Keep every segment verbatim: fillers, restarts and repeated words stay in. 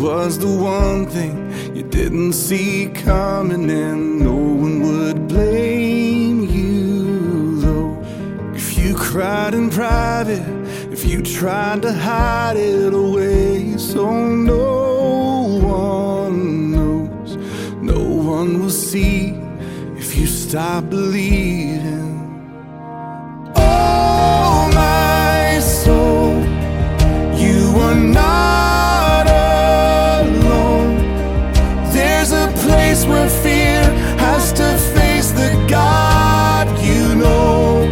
was the one thing you didn't see coming, and no one would blame you, though. If you cried in private, if you tried to hide it away, so no one knows, no one will see if you stop believing. Oh, my soul, you are not alone. There's a place where fear has to face the God you know.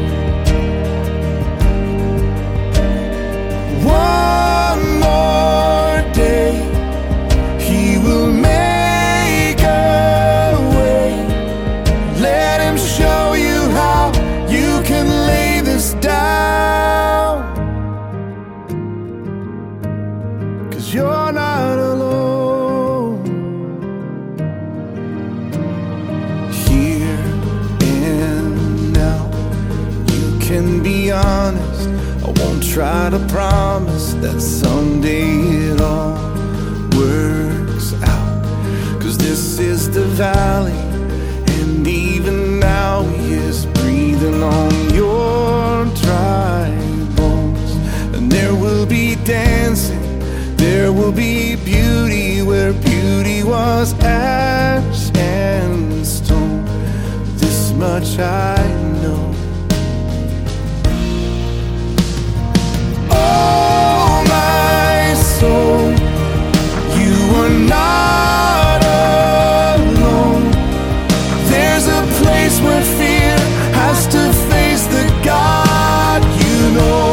One more day, He will make a way. Let Him show you how you can lay this down, 'cause you're not alone. Here and now, you can be honest. I won't try to promise that someday it all works out, 'cause this is the valley, and even now He is breathing on your dry bones. And there will be dancing, there will be beauty where beauty was ash and stone. This much I know. Oh, my soul, you are not alone. There's a place where fear has to face the God you know.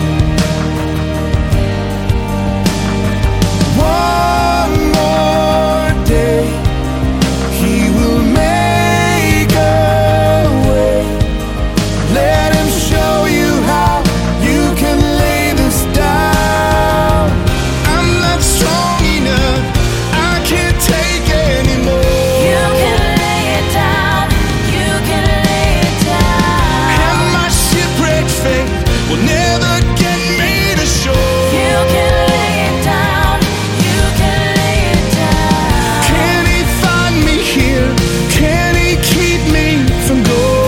One more day, He will make a way. Let Him show you how you can lay this down. I'm not strong enough, I can't take anymore. You can lay it down, you can lay it down. And my shipwrecked faith will never get me to shore. You can lay it down, you can lay it down. Can He find me here? Can He keep me from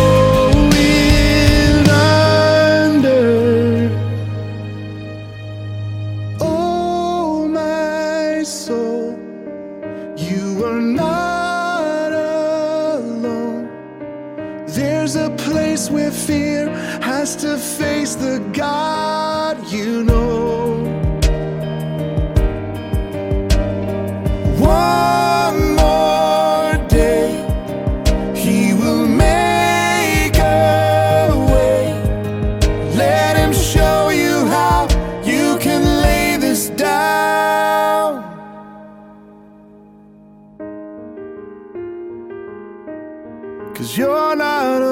going under? Oh, my soul, you are not alone. There's a place where fear has to face the God you know. One more day, He will make a way. Let Him show you how you can lay this down, 'cause you're not